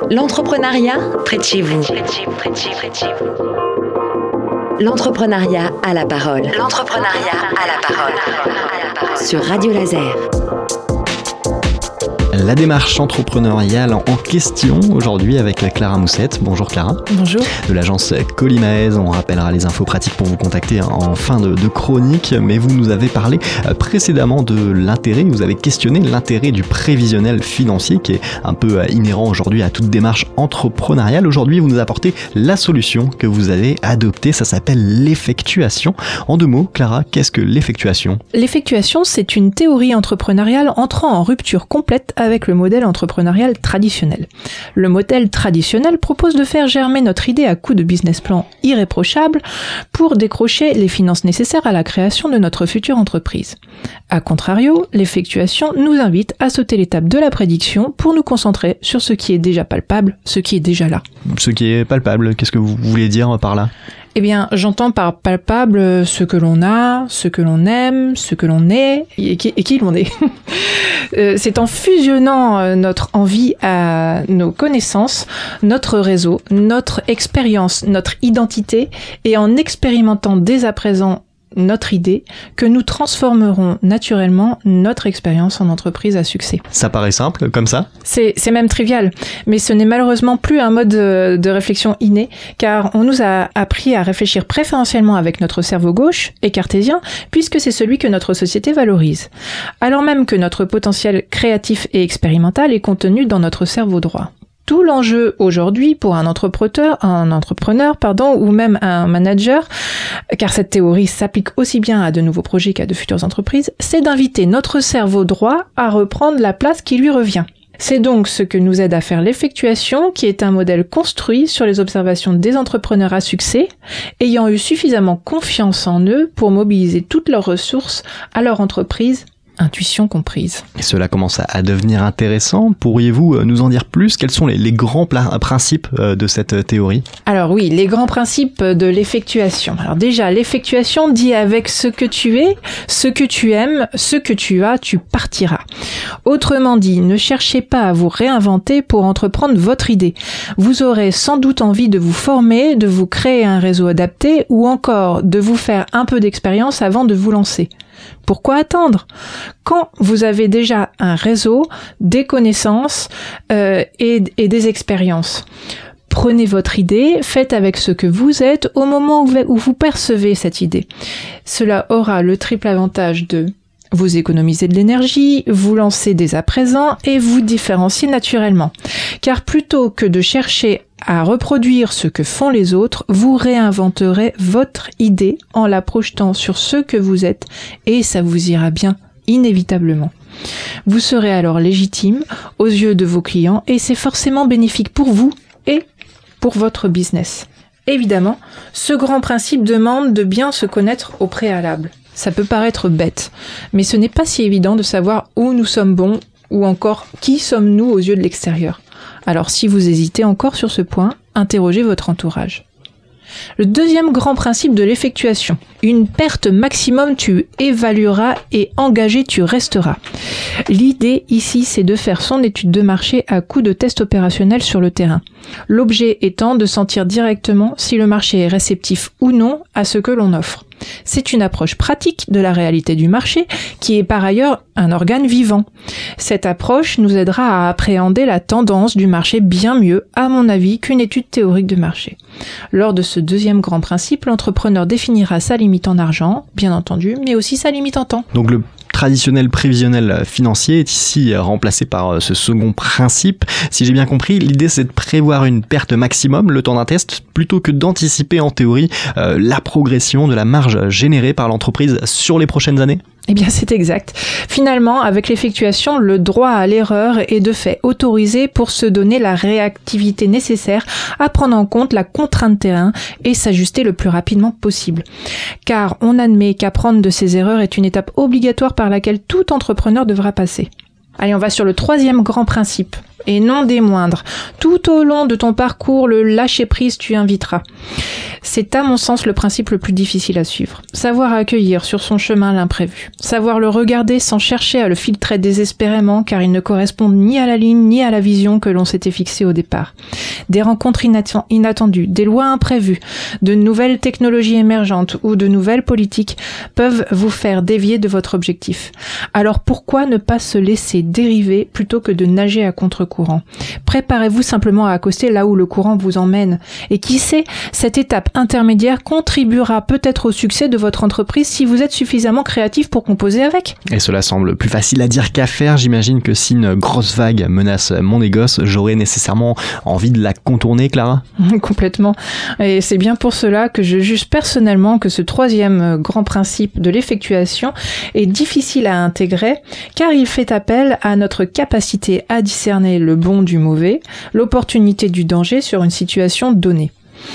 L'entrepreneuriat près de chez vous. L'entrepreneuriat à la parole. L'entrepreneuriat à la parole. Sur Radio Laser. La démarche entrepreneuriale en question aujourd'hui avec Clara Moussette. Bonjour Clara. Bonjour. De l'agence Colimaez. On rappellera les infos pratiques pour vous contacter en fin de chronique. Mais vous nous avez parlé précédemment de l'intérêt. Vous avez questionné l'intérêt du prévisionnel financier qui est un peu inhérent aujourd'hui à toute démarche entrepreneuriale. Aujourd'hui, vous nous apportez la solution que vous avez adoptée. Ça s'appelle l'effectuation. En 2 mots, Clara, qu'est-ce que l'effectuation ? L'effectuation, c'est une théorie entrepreneuriale entrant en rupture complète avec le modèle entrepreneurial traditionnel. Le modèle traditionnel propose de faire germer notre idée à coups de business plan irréprochable pour décrocher les finances nécessaires à la création de notre future entreprise. A contrario, l'effectuation nous invite à sauter l'étape de la prédiction pour nous concentrer sur ce qui est déjà palpable, ce qui est déjà là. Ce qui est palpable, qu'est-ce que vous voulez dire par là ? Eh bien, j'entends par palpable ce que l'on a, ce que l'on aime, ce que l'on est et qui l'on est. C'est en fusionnant notre envie à nos connaissances, notre réseau, notre expérience, notre identité et en expérimentant dès à présent notre idée que nous transformerons naturellement notre expérience en entreprise à succès. Ça paraît simple, comme ça ? C'est même trivial, mais ce n'est malheureusement plus un mode de réflexion inné, car on nous a appris à réfléchir préférentiellement avec notre cerveau gauche et cartésien, puisque c'est celui que notre société valorise, alors même que notre potentiel créatif et expérimental est contenu dans notre cerveau droit. Tout l'enjeu aujourd'hui pour un entrepreneur, ou même un manager, car cette théorie s'applique aussi bien à de nouveaux projets qu'à de futures entreprises, c'est d'inviter notre cerveau droit à reprendre la place qui lui revient. C'est donc ce que nous aide à faire l'effectuation, qui est un modèle construit sur les observations des entrepreneurs à succès, ayant eu suffisamment confiance en eux pour mobiliser toutes leurs ressources à leur entreprise, intuition comprise. Et cela commence à devenir intéressant. Pourriez-vous nous en dire plus ? Quels sont les grands principes de cette théorie ? Alors oui, les grands principes de l'effectuation. Alors déjà, l'effectuation dit avec ce que tu es, ce que tu aimes, ce que tu as, tu partiras. Autrement dit, ne cherchez pas à vous réinventer pour entreprendre votre idée. Vous aurez sans doute envie de vous former, de vous créer un réseau adapté ou encore de vous faire un peu d'expérience avant de vous lancer. Pourquoi attendre ? Quand vous avez déjà un réseau, des connaissances et des expériences. Prenez votre idée, faites avec ce que vous êtes au moment où vous percevez cette idée. Cela aura le triple avantage de vous économiser de l'énergie, vous lancer dès à présent et vous différencier naturellement. Car plutôt que de chercher à reproduire ce que font les autres, vous réinventerez votre idée en la projetant sur ce que vous êtes et ça vous ira bien inévitablement. Vous serez alors légitime aux yeux de vos clients et c'est forcément bénéfique pour vous et pour votre business. Évidemment, ce grand principe demande de bien se connaître au préalable. Ça peut paraître bête, mais ce n'est pas si évident de savoir où nous sommes bons ou encore qui sommes-nous aux yeux de l'extérieur. Alors si vous hésitez encore sur ce point, interrogez votre entourage. Le deuxième grand principe de l'effectuation. Une perte maximum tu évalueras et engagé tu resteras. L'idée ici c'est de faire son étude de marché à coup de tests opérationnels sur le terrain. L'objet étant de sentir directement si le marché est réceptif ou non à ce que l'on offre. C'est une approche pratique de la réalité du marché qui est par ailleurs un organe vivant. Cette approche nous aidera à appréhender la tendance du marché bien mieux, à mon avis, qu'une étude théorique de marché. Lors de ce deuxième grand principe, l'entrepreneur définira sa limite en argent, bien entendu, mais aussi sa limite en temps. Donc le traditionnel prévisionnel financier est ici remplacé par ce second principe. Si j'ai bien compris, l'idée c'est de prévoir une perte maximum, le temps d'un test, plutôt que d'anticiper en théorie la progression de la marge générée par l'entreprise sur les prochaines années. Eh bien, c'est exact. Finalement, avec l'effectuation, le droit à l'erreur est de fait autorisé pour se donner la réactivité nécessaire à prendre en compte la contrainte terrain et s'ajuster le plus rapidement possible. Car on admet qu'apprendre de ses erreurs est une étape obligatoire par laquelle tout entrepreneur devra passer. Allez, on va sur le troisième grand principe, et non des moindres. Tout au long de ton parcours, le lâcher-prise tu inviteras. C'est à mon sens le principe le plus difficile à suivre. Savoir accueillir sur son chemin l'imprévu. Savoir le regarder sans chercher à le filtrer désespérément car il ne correspond ni à la ligne ni à la vision que l'on s'était fixée au départ. Des rencontres inattendues, des lois imprévues, de nouvelles technologies émergentes ou de nouvelles politiques peuvent vous faire dévier de votre objectif. Alors pourquoi ne pas se laisser dériver plutôt que de nager à contre-courant ? Préparez-vous simplement à accoster là où le courant vous emmène. Et qui sait, cette étape intermédiaire contribuera peut-être au succès de votre entreprise si vous êtes suffisamment créatif pour composer avec. Et cela semble plus facile à dire qu'à faire. J'imagine que si une grosse vague menace mon négoce, j'aurais nécessairement envie de la contourner, Clara ? Complètement. Et c'est bien pour cela que je juge personnellement que ce troisième grand principe de l'effectuation est difficile à intégrer, car il fait appel à notre capacité à discerner le bon du mauvais, l'opportunité du danger sur une situation donnée.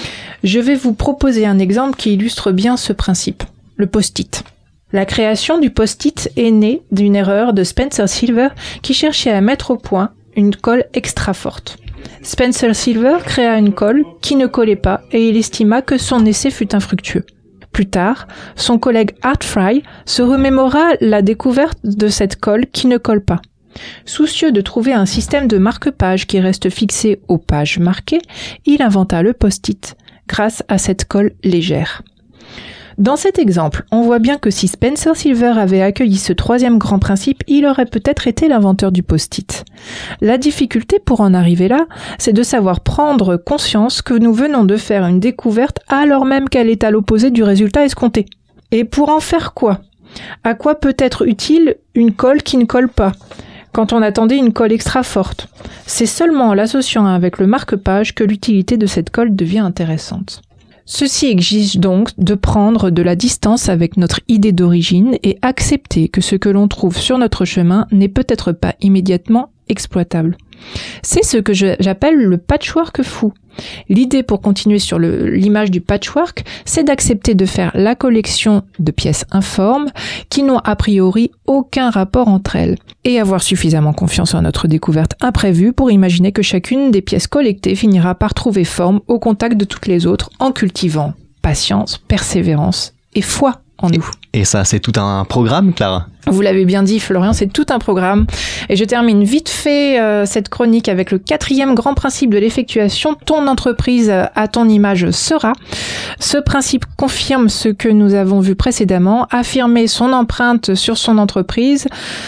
Je vais vous proposer un exemple qui illustre bien ce principe, le post-it. La création du post-it est née d'une erreur de Spencer Silver qui cherchait à mettre au point une colle extra forte. Spencer Silver créa une colle qui ne collait pas et il estima que son essai fut infructueux. Plus tard, son collègue Art Fry se remémora la découverte de cette colle qui ne colle pas. Soucieux de trouver un système de marque-page qui reste fixé aux pages marquées, il inventa le post-it grâce à cette colle légère. Dans cet exemple, on voit bien que si Spencer Silver avait accueilli ce troisième grand principe, il aurait peut-être été l'inventeur du post-it. La difficulté pour en arriver là, c'est de savoir prendre conscience que nous venons de faire une découverte alors même qu'elle est à l'opposé du résultat escompté. Et pour en faire quoi ? À quoi peut être utile une colle qui ne colle pas ? Quand on attendait une colle extra forte. C'est seulement en l'associant avec le marque-page que l'utilité de cette colle devient intéressante. Ceci exige donc de prendre de la distance avec notre idée d'origine et accepter que ce que l'on trouve sur notre chemin n'est peut-être pas immédiatement exploitable. C'est ce que j'appelle le patchwork fou. L'idée, pour continuer sur l'image du patchwork, c'est d'accepter de faire la collection de pièces informes qui n'ont a priori aucun rapport entre elles et avoir suffisamment confiance en notre découverte imprévue pour imaginer que chacune des pièces collectées finira par trouver forme au contact de toutes les autres en cultivant patience, persévérance et foi en nous. Et ça, c'est tout un programme, Clara ? Vous l'avez bien dit, Florian, c'est tout un programme. Et je termine vite fait cette chronique avec le quatrième grand principe de l'effectuation. Ton entreprise à ton image sera. Ce principe confirme ce que nous avons vu précédemment. Affirmer son empreinte sur son entreprise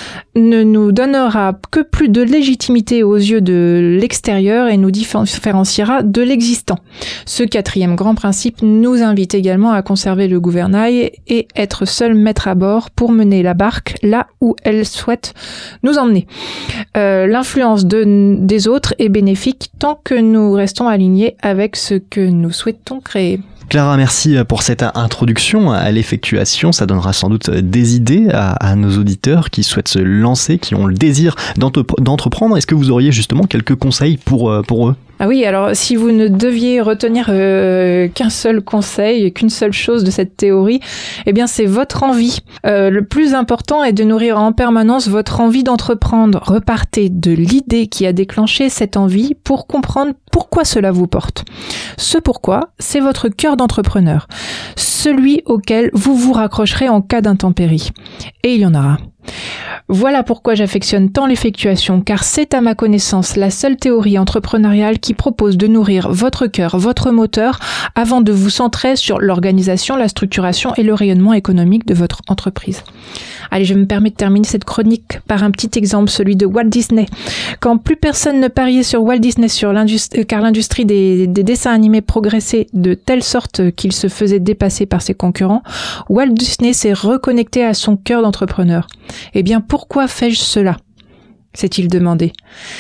ne nous donnera que plus de légitimité aux yeux de l'extérieur et nous différenciera de l'existant. Ce quatrième grand principe nous invite également à conserver le gouvernail et être seul maître à bord pour mener la barque là où elle souhaite nous emmener. L'influence des autres est bénéfique tant que nous restons alignés avec ce que nous souhaitons créer. Clara, merci pour cette introduction à l'effectuation. Ça donnera sans doute des idées à nos auditeurs qui souhaitent se lancer, qui ont le désir d'entreprendre. Est-ce que vous auriez justement quelques conseils pour eux ? Ah oui, alors si vous ne deviez retenir qu'un seul conseil, qu'une seule chose de cette théorie, eh bien c'est votre envie. Le plus important est de nourrir en permanence votre envie d'entreprendre. Repartez de l'idée qui a déclenché cette envie pour comprendre pourquoi cela vous porte. Ce pourquoi, c'est votre cœur d'entrepreneur, celui auquel vous vous raccrocherez en cas d'intempérie. Et il y en aura. Voilà pourquoi j'affectionne tant l'effectuation, car c'est à ma connaissance la seule théorie entrepreneuriale qui propose de nourrir votre cœur, votre moteur, avant de vous centrer sur l'organisation, la structuration et le rayonnement économique de votre entreprise. Allez, je me permets de terminer cette chronique par un petit exemple, celui de Walt Disney. Quand plus personne ne pariait sur Walt Disney, car l'industrie des dessins animés progressait de telle sorte qu'il se faisait dépasser par ses concurrents, Walt Disney s'est reconnecté à son cœur d'entrepreneur. Eh bien, pourquoi fais-je cela ? s'est-il demandé.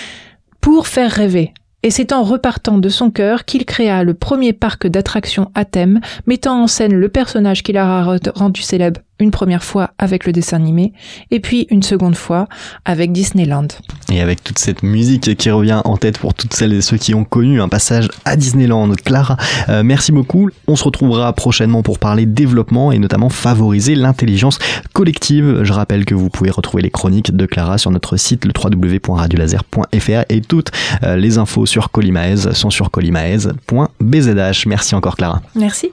Pour faire rêver. Et c'est en repartant de son cœur qu'il créa le premier parc d'attractions à thème, mettant en scène le personnage qu'il a rendu célèbre une première fois avec le dessin animé, et puis une seconde fois avec Disneyland. Et avec toute cette musique qui revient en tête pour toutes celles et ceux qui ont connu un passage à Disneyland. Clara, merci beaucoup. On se retrouvera prochainement pour parler développement et notamment favoriser l'intelligence collective. Je rappelle que vous pouvez retrouver les chroniques de Clara sur notre site, le www.radiolaser.fr, et toutes les infos sur Colimaez sont sur colimaez.bzh. Merci encore, Clara. Merci.